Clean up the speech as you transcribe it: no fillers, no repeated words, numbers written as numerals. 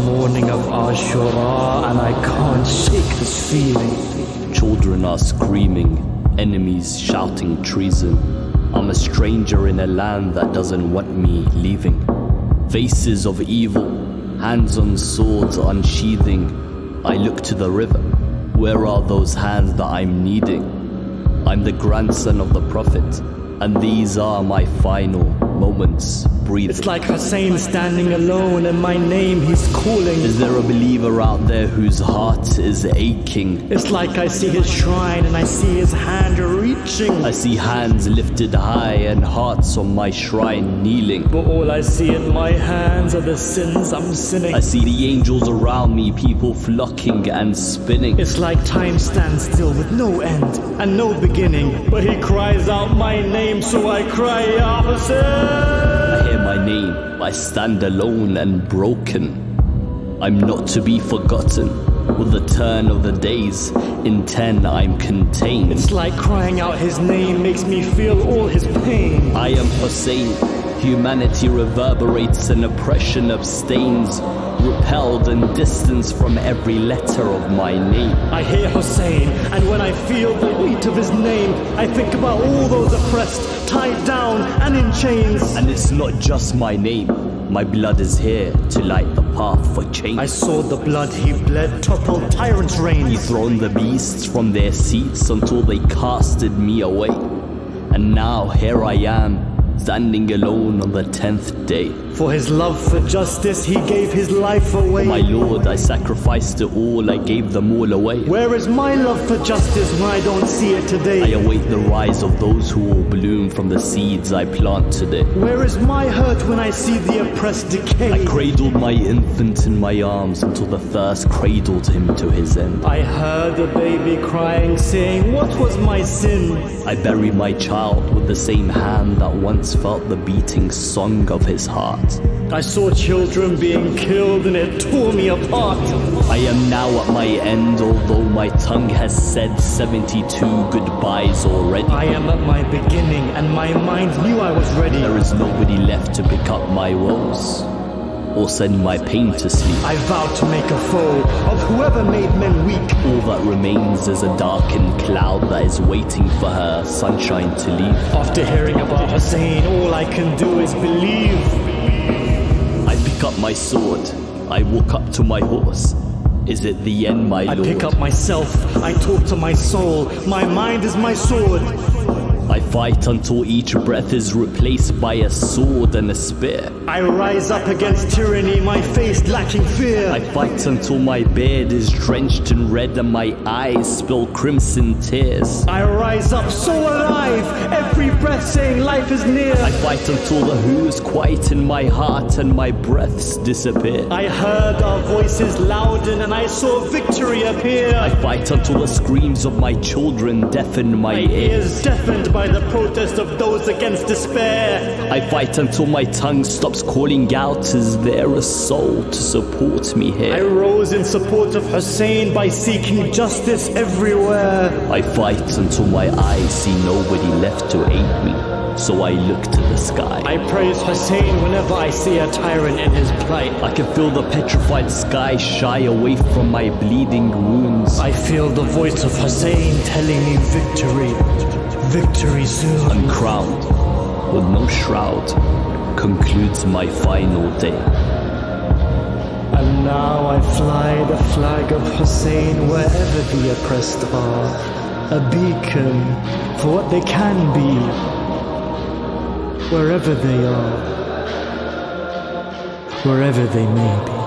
morning of Ashura, and I can't shake this feeling. Children are screaming, enemies shouting treason. I'm a stranger in a land that doesn't want me leaving. Faces of evil, hands on swords unsheathing. I look to the river, where are those hands that I'm needing? I'm the grandson of the Prophet, and these are my final moments breathing. It's like Hussein standing alone, and my name he's calling. Is there a believer out there whose heart is aching? It's like I see his shrine and I see his hand reaching. I see hands lifted high and hearts on my shrine kneeling. But all I see in my hands are the sins I'm sinning. I see the angels around me, people flocking and spinning. It's like time stands still with no end and no beginning. But he cries out my name, so I cry, Ya Hussein. I hear my name, I stand alone and broken. I'm not to be forgotten. With the turn of the days, in 10 I'm contained. It's like crying out his name makes me feel all his pain. I am Hussein. Humanity reverberates and oppression abstains, repelled and distanced from every letter of my name. I hear Hussein, and when I feel the weight of his name, I think about all those oppressed, tied down and in chains. And it's not just my name. My blood is here to light the path for change. I saw the blood he bled topple tyrants' reign. He thrown the beasts from their seats until they casted me away. And now here I am, standing alone on the 10th day. For his love for justice, he gave his life away. My Lord, I sacrificed it all, I gave them all away. Where is my love for justice when I don't see it today? I await the rise of those who will bloom from the seeds I plant today. Where is my hurt when I see the oppressed decay? I cradled my infant in my arms until the thirst cradled him to his end. I heard a baby crying, saying, what was my sin? I bury my child with the same hand that once felt the beating song of his heart. I saw children being killed and it tore me apart. I am now at my end, although my tongue has said 72 goodbyes already. I am at my beginning and my mind knew I was ready. There is nobody left to pick up my woes or send my pain to sleep. I vow to make a foe of whoever made men weak. All that remains is a darkened cloud that is waiting for her sunshine to leave. After hearing about Hussein, all I can do is believe. I pick up my sword, I walk up to my horse. Is it the end, my lord? I pick up myself, I talk to my soul. My mind is my sword. I fight until each breath is replaced by a sword and a spear. I rise up against tyranny, my face lacking fear. I fight until my beard is drenched in red and my eyes spill crimson tears. I rise up so alive, every breath saying life is near. I fight until the who's quiet in my heart and my breaths disappear. I heard our voices louden and I saw victory appear. I fight until the screams of my children deafen my ears. Deafened by the protest of those against despair. I fight until my tongue stops calling out, is there a soul to support me here? I rose in support of Hussein by seeking justice everywhere. I fight until my eyes see nobody left to aid me, so I look to the sky. I praise Hussein whenever I see a tyrant in his plight. I can feel the petrified sky shy away from my bleeding wounds. I feel the voice of Hussein telling me victory. Victory soon. Uncrowned, with no shroud, concludes my final day. And now I fly the flag of Hussein wherever the oppressed are. A beacon for what they can be, wherever they are, wherever they may be.